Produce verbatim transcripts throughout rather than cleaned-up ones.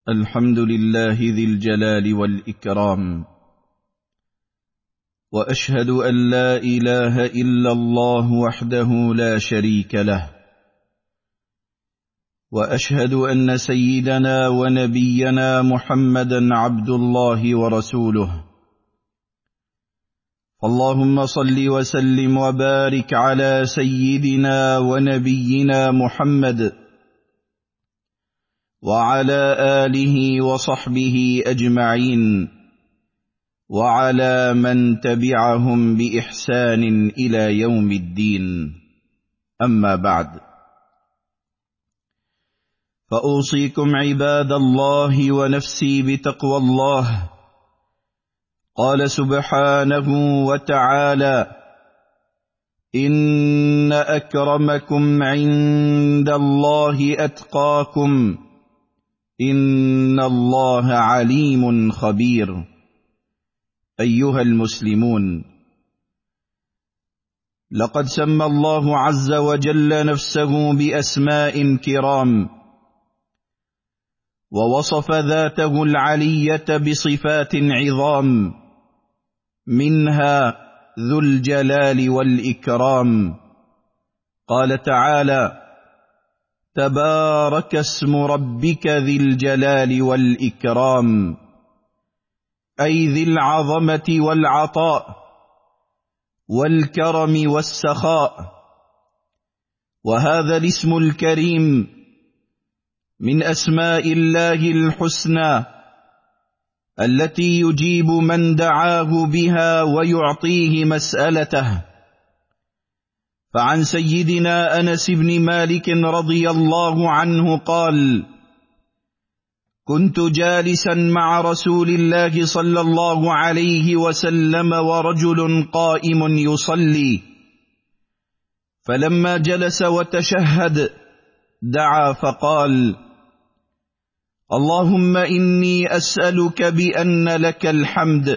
الحمد لله ذي الجلال والإكرام، وأشهد أن لا إله إلا الله وحده لا شريك له، وأشهد أن سيدنا ونبينا محمدا عبد الله ورسوله. اللهم صل وسلم وبارك على سيدنا ونبينا محمد وعلى آله وصحبه أجمعين، وعلى من تبعهم بإحسان إلى يوم الدين. أما بعد، فأوصيكم عباد الله ونفسي بتقوى الله. قال سبحانه وتعالى: إن أكرمكم عند الله أتقاكم إن الله عليم خبير. أيها المسلمون، لقد سمى الله عز وجل نفسه بأسماء كرام، ووصف ذاته العلية بصفات عظام، منها ذو الجلال والإكرام. قال تعالى: تبارك اسم ربك ذي الجلال والإكرام، أي ذي العظمة والعطاء والكرم والسخاء. وهذا الاسم الكريم من أسماء الله الحسنى التي يجيب من دعاه بها ويعطيه مسألته. فعن سيدنا أنس بن مالك رضي الله عنه قال: كنت جالسا مع رسول الله صلى الله عليه وسلم ورجل قائم يصلي، فلما جلس وتشهد دعا فقال: اللهم إني أسألك بأن لك الحمد،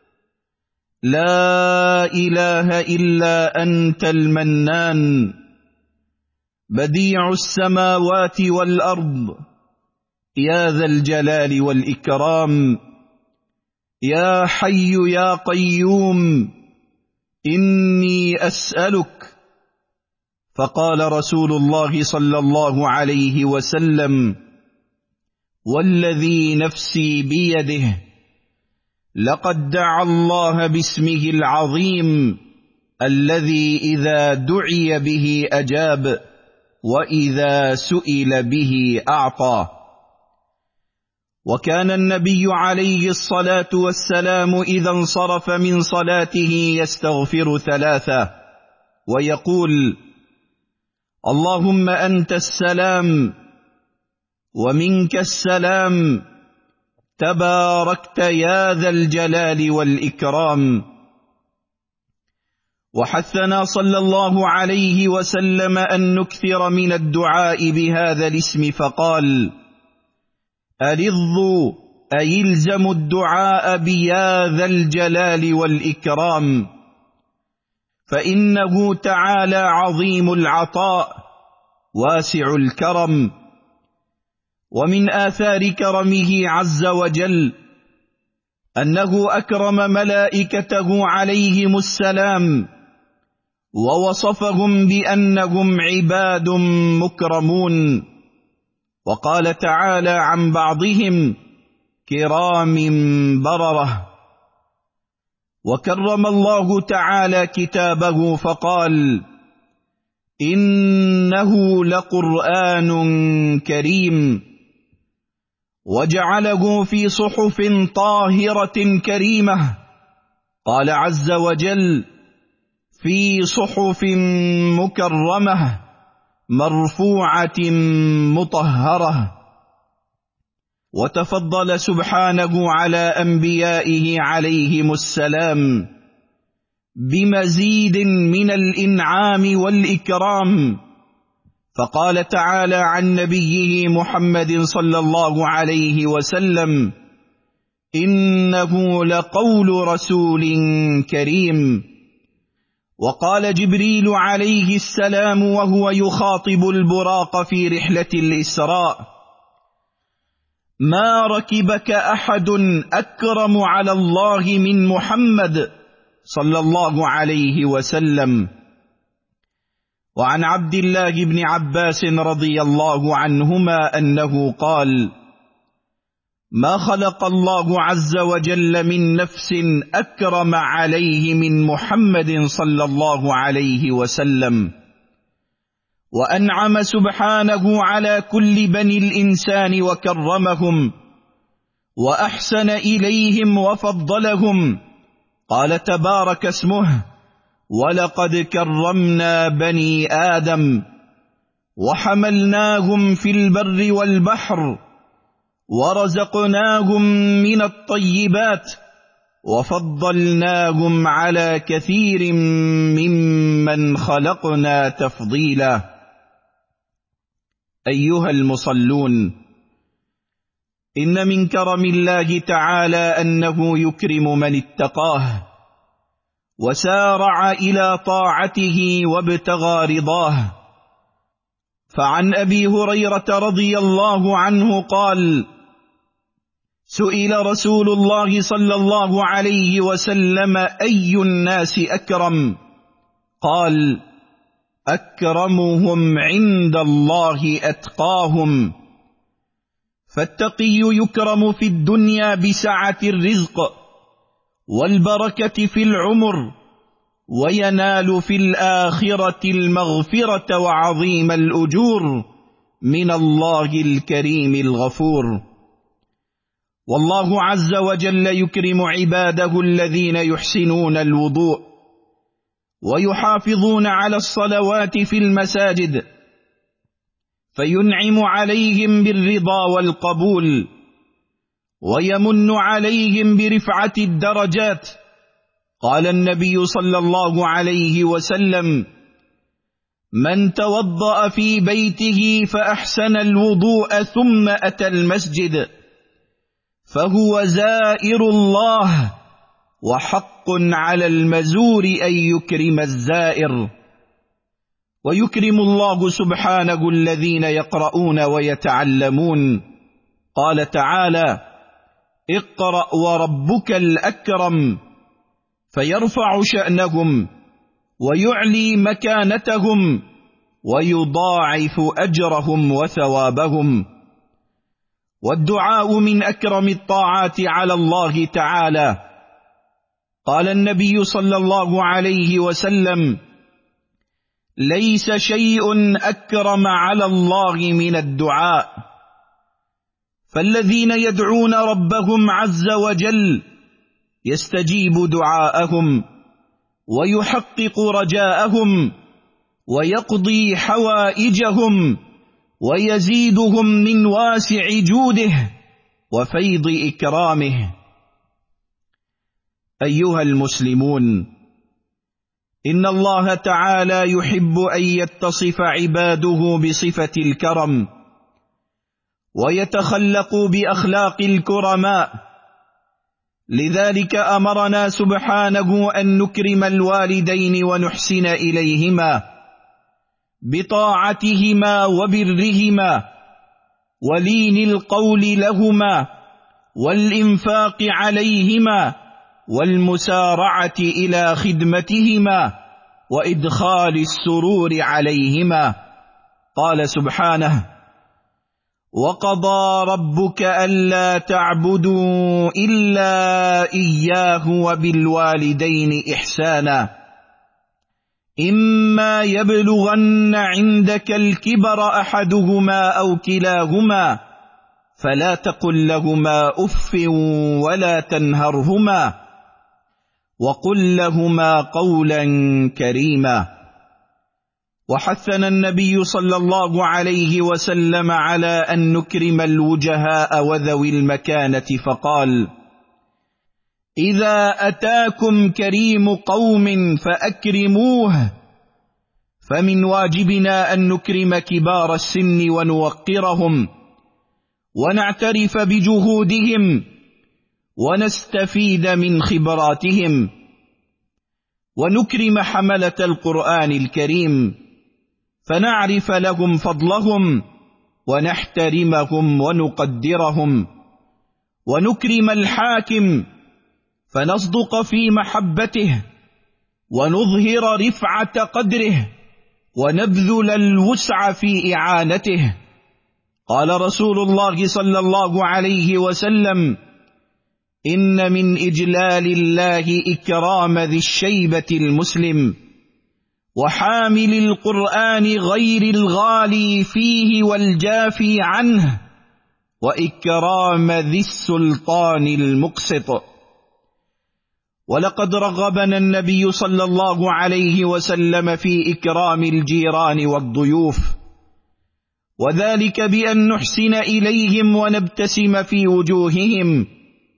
لا إله إلا أنت المنان، بديع السماوات والأرض، يا ذا الجلال والإكرام، يا حي يا قيوم، إني أسألك. فقال رسول الله صلى الله عليه وسلم: والذي نفسي بيده، لقد دعا الله باسمه العظيم الذي إذا دعي به أجاب، وإذا سئل به أعطى. وكان النبي عليه الصلاة والسلام إذا انصرف من صلاته يستغفر ثلاثة ويقول: اللهم أنت السلام ومنك السلام، تباركت يا ذا الجلال والإكرام. وحثنا صلى الله عليه وسلم أن نكثر من الدعاء بهذا الاسم، فقال: ألظوا أي الزموا الدعاء بيا ذا الجلال والإكرام، فإنه تعالى عظيم العطاء واسع الكرم. ومن آثار كرمه عز وجل أنه أكرم ملائكته عليهم السلام، ووصفهم بأنهم عباد مكرمون. وقال تعالى عن بعضهم: كرام بررة. وكرم الله تعالى كتابه فقال: إنه لقرآن كريم، وجعله في صحف طاهرة كريمة. قال عز وجل: في صحف مكرمة مرفوعة مطهرة. وتفضل سبحانه على أنبيائه عليهم السلام بمزيد من الإنعام والإكرام، فقال تعالى عن نبيه محمد صلى الله عليه وسلم: إنه لقول رسول كريم. وقال جبريل عليه السلام وهو يخاطب البراق في رحلة الإسراء: ما ركبك أحد أكرم على الله من محمد صلى الله عليه وسلم. وعن عبد الله بن عباس رضي الله عنهما أنه قال: ما خلق الله عز وجل من نفس أكرم عليه من محمد صلى الله عليه وسلم، وأنعم سبحانه على كل بني الإنسان وكرمهم وأحسن إليهم وفضلهم. قال تبارك اسمه: ولقد كرمنا بني آدم وحملناهم في البر والبحر ورزقناهم من الطيبات وفضلناهم على كثير ممن خلقنا تفضيلا. أيها المصلون، إن من كرم الله تعالى أنه يكرم من اتقاه وسارع إلى طاعته وابتغى رضاه. فعن أبي هريرة رضي الله عنه قال: سئل رسول الله صلى الله عليه وسلم: أي الناس أكرم؟ قال: أكرمهم عند الله أتقاهم. فالتقي يكرم في الدنيا بسعة الرزق والبركة في العمر، وينال في الآخرة المغفرة وعظيم الأجور من الله الكريم الغفور. والله عز وجل يكرم عباده الذين يحسنون الوضوء ويحافظون على الصلوات في المساجد، فينعم عليهم بالرضا والقبول، ويمن عليهم برفعة الدرجات. قال النبي صلى الله عليه وسلم: من توضأ في بيته فأحسن الوضوء ثم أتى المسجد فهو زائر الله، وحق على المزور أن يكرم الزائر. ويكرم الله سبحانه الذين يقرؤون ويتعلمون. قال تعالى: اقرأ وربك الأكرم، فيرفع شأنهم ويعلي مكانتهم ويضاعف أجرهم وثوابهم. والدعاء من أكرم الطاعات على الله تعالى. قال النبي صلى الله عليه وسلم: ليس شيء أكرم على الله من الدعاء. فالذين يدعون ربهم عز وجل يستجيب دعاءهم ويحقق رجاءهم ويقضي حوائجهم ويزيدهم من واسع جوده وفيض إكرامه. أيها المسلمون، إن الله تعالى يحب أن يتصف عباده بصفة الكرم ويتخلقوا بأخلاق الكرماء. لذلك أمرنا سبحانه أن نكرم الوالدين ونحسن إليهما بطاعتهما وبرهما ولين القول لهما والإنفاق عليهما والمسارعة إلى خدمتهما وإدخال السرور عليهما. قال سبحانه: وقضى ربك ألا تعبدوا إلا إياه وبالوالدين إحسانا إما يبلغن عندك الكبر أحدهما أو كلاهما فلا تقل لهما أف ولا تنهرهما وقل لهما قولا كريما. وحثنا النبي صلى الله عليه وسلم على أن نكرم الوجهاء وذوي المكانة، فقال: إذا أتاكم كريم قوم فأكرموه. فمن واجبنا أن نكرم كبار السن ونوقرهم ونعترف بجهودهم ونستفيد من خبراتهم، ونكرم حملة القرآن الكريم فنعرف لهم فضلهم ونحترمهم ونقدرهم، ونكرم الحاكم فنصدق في محبته، ونظهر رفعة قدره، ونبذل الوسع في إعانته. قال رسول الله صلى الله عليه وسلم: إن من إجلال الله إكرام ذي الشيبة المسلم، وحامل القرآن غير الغالي فيه والجافي عنه، وإكرام ذي السلطان المقسط. ولقد رغبنا النبي صلى الله عليه وسلم في إكرام الجيران والضيوف، وذلك بأن نحسن إليهم ونبتسم في وجوههم،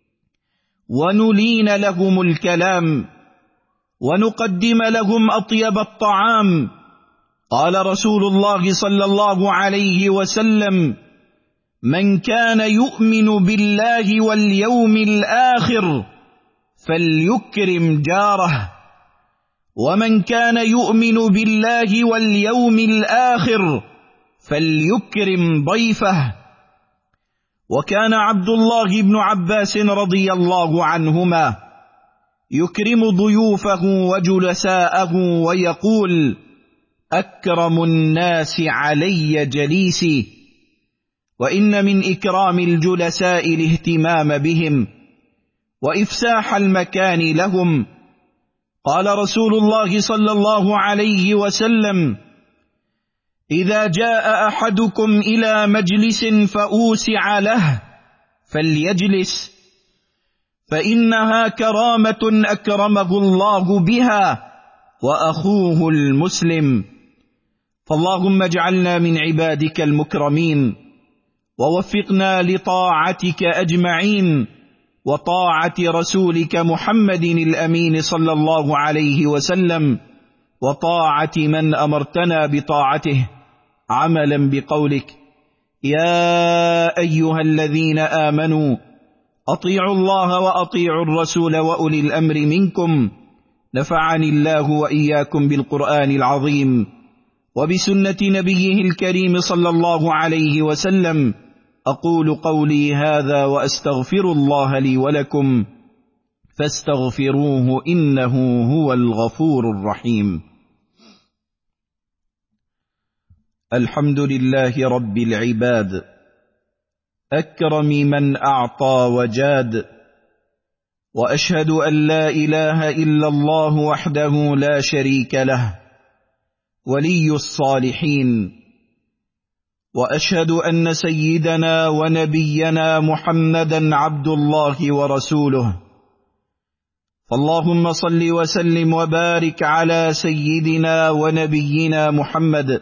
ونلين لهم الكلام، ونقدم لهم أطيب الطعام. قال رسول الله صلى الله عليه وسلم: من كان يؤمن بالله واليوم الآخر فليكرم جاره، ومن كان يؤمن بالله واليوم الآخر فليكرم ضيفه. وكان عبد الله بن عباس رضي الله عنهما يكرم ضيوفه وجلساءه ويقول: أكرم الناس علي جليسي. وإن من إكرام الجلساء الاهتمام بهم وإفساح المكان لهم. قال رسول الله صلى الله عليه وسلم: إذا جاء أحدكم إلى مجلس فأوسع له فليجلس، فإنها كرامة أكرمه الله بها وأخوه المسلم. فاللهم اجعلنا من عبادك المكرمين، ووفقنا لطاعتك أجمعين، وطاعة رسولك محمد الأمين صلى الله عليه وسلم، وطاعة من أمرتنا بطاعته، عملا بقولك: يا أيها الذين آمنوا أطيعوا الله وأطيعوا الرسول وأولي الأمر منكم. نفعني الله وإياكم بالقرآن العظيم وبسنة نبيه الكريم صلى الله عليه وسلم. أقول قولي هذا وأستغفر الله لي ولكم، فاستغفروه إنه هو الغفور الرحيم. الحمد لله رب العباد، أكرم من أعطى وجاد، وأشهد أن لا إله إلا الله وحده لا شريك له ولي الصالحين، وأشهد أن سيدنا ونبينا محمدا عبد الله ورسوله. فاللهم صل وسلم وبارك على سيدنا ونبينا محمد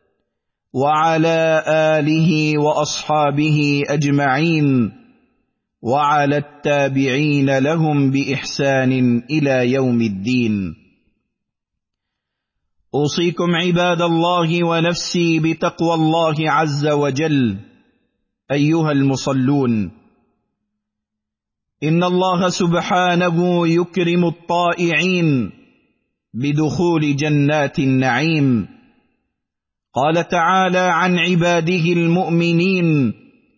وعلى آله وأصحابه أجمعين، وعلى التابعين لهم بإحسان إلى يوم الدين. أوصيكم عباد الله ونفسي بتقوى الله عز وجل. أيها المصلون، إن الله سبحانه يكرم الطائعين بدخول جنات النعيم. قال تعالى عن عباده المؤمنين: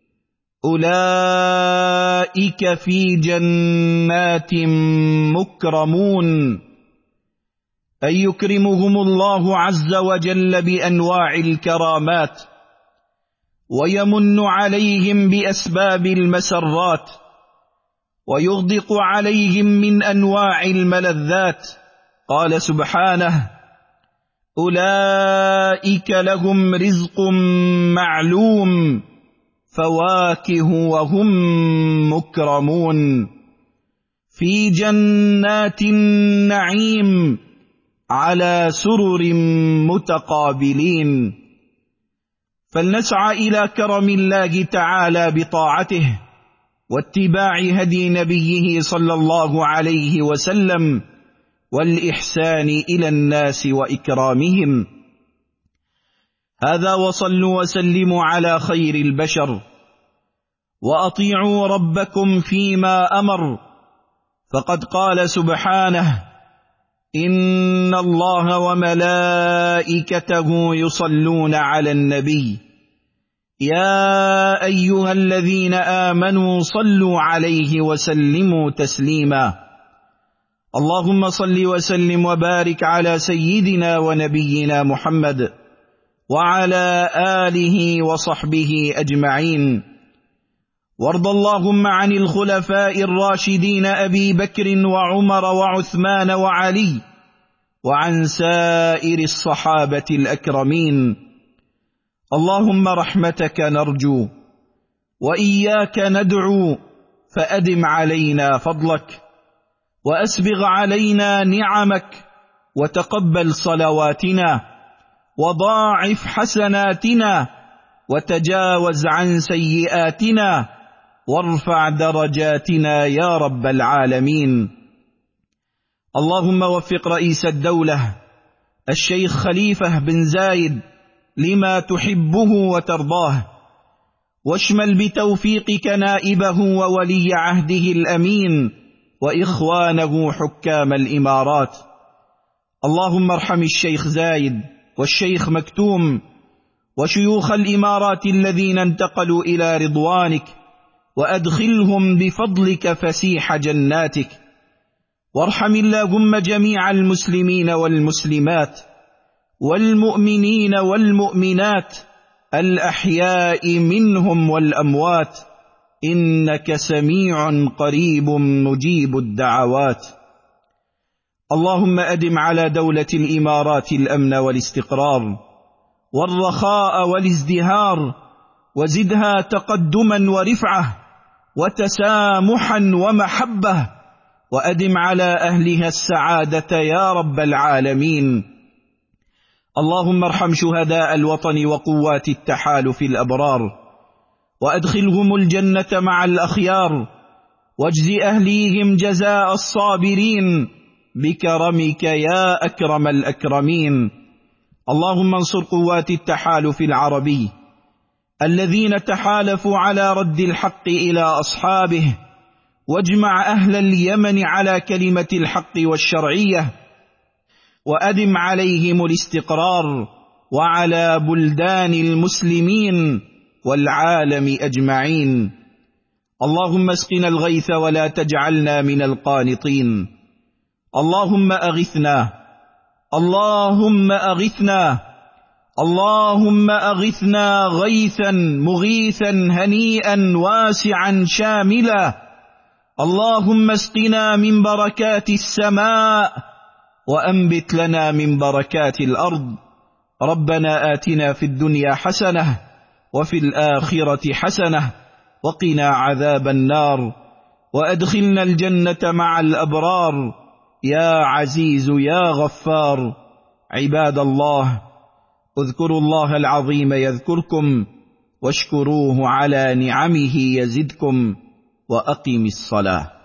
أولئك في جنات مكرمون، أي يكرمهم الله عز وجل بأنواع الكرامات، ويمن عليهم بأسباب المسرات، ويغدق عليهم من أنواع الملذات. قال سبحانه: أولئك لهم رزق معلوم، فواكه وهم مكرمون في جنات النعيم على سرر متقابلين. فلنسعى إلى كرم الله تعالى بطاعته واتباع هدي نبيه صلى الله عليه وسلم، والإحسان إلى الناس وإكرامهم. هذا، وصلوا وسلموا على خير البشر، وأطيعوا ربكم فيما أمر. فقد قال سبحانه: إن الله وملائكته يصلون على النبي يا أيها الذين آمنوا صلوا عليه وسلموا تسليما. اللهم صل وسلم وبارك على سيدنا ونبينا محمد وعلى آله وصحبه أجمعين. وارض اللهم عن الخلفاء الراشدين أبي بكر وعمر وعثمان وعلي وعن سائر الصحابة الأكرمين. اللهم رحمتك نرجو وإياك ندعو، فأدم علينا فضلك وأسبغ علينا نعمك، وتقبل صلواتنا وضاعف حسناتنا، وتجاوز عن سيئاتنا، وارفع درجاتنا يا رب العالمين. اللهم وفق رئيس الدولة الشيخ خليفة بن زايد لما تحبه وترضاه، واشمل بتوفيقك نائبه وولي عهده الأمين وإخوانه حكام الإمارات. اللهم ارحم الشيخ زايد والشيخ مكتوم وشيوخ الإمارات الذين انتقلوا إلى رضوانك، وأدخلهم بفضلك فسيح جناتك. وارحم اللهم جميع المسلمين والمسلمات والمؤمنين والمؤمنات الأحياء منهم والأموات، إنك سميع قريب مجيب الدعوات. اللهم أدم على دولة الإمارات الأمن والاستقرار والرخاء والازدهار، وزدها تقدما ورفعة وتسامحا ومحبة، وأدم على أهلها السعادة يا رب العالمين. اللهم ارحم شهداء الوطن وقوات التحالف الأبرار، وأدخلهم الجنة مع الأخيار، واجز أهليهم جزاء الصابرين بكرمك يا أكرم الأكرمين. اللهم انصر قوات التحالف العربي الذين تحالفوا على رد الحق إلى أصحابه، واجمع أهل اليمن على كلمة الحق والشرعية، وأدم عليهم الاستقرار وعلى بلدان المسلمين والعالم أجمعين. اللهم اسقنا الغيث ولا تجعلنا من القانطين. اللهم أغثنا، اللهم أغثنا، اللهم أغثنا غيثا مغيثا هنيئا واسعا شاملا. اللهم اسقنا من بركات السماء وأنبت لنا من بركات الأرض. ربنا آتنا في الدنيا حسنة وفي الآخرة حسنة وقنا عذاب النار، وأدخلنا الجنة مع الأبرار يا عزيز يا غفار. عباد الله، اذكروا الله العظيم يذكركم، واشكروه على نعمه يزدكم، وأقم الصلاة.